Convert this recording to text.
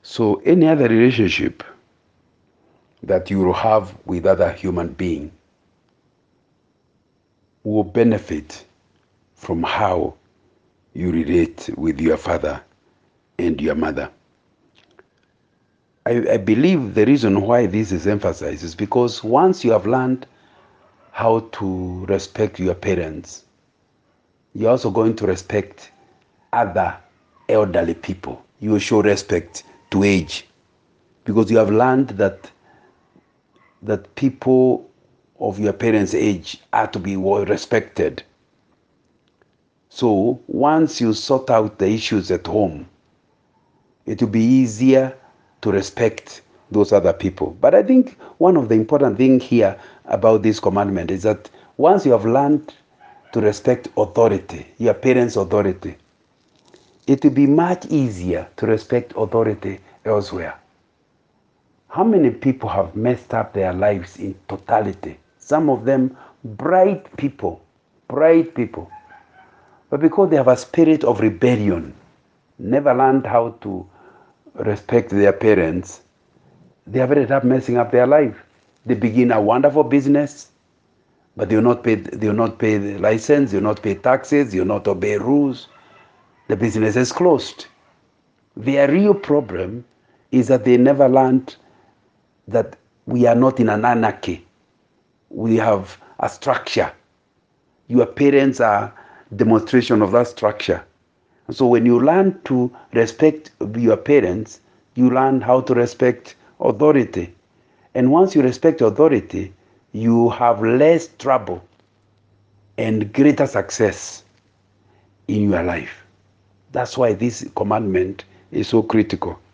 So any other relationship that you will have with other human being will benefit from how you relate with your father and your mother. I believe the reason why this is emphasized is because once you have learned how to respect your parents, you're also going to respect other elderly people. You show respect to age because you have learned that people of your parents' age are to be well respected. So once you sort out the issues at home, it will be easier to respect those other people. But I think one of the important things here about this commandment is that once you have learned to respect authority, your parents' authority, it will be much easier to respect authority elsewhere. How many people have messed up their lives in totality? Some of them bright people, but because they have a spirit of rebellion, never learned how to respect their parents, they have ended up messing up their life. They begin a wonderful business, but they will not pay the license, they will not pay taxes, they will not obey rules. The business is closed. Their real problem is that they never learned that we are not in an anarchy. We have a structure. Your parents are demonstration of that structure. So when you learn to respect your parents, you learn how to respect authority. And once you respect authority, you have less trouble and greater success in your life. That's why this commandment is so critical.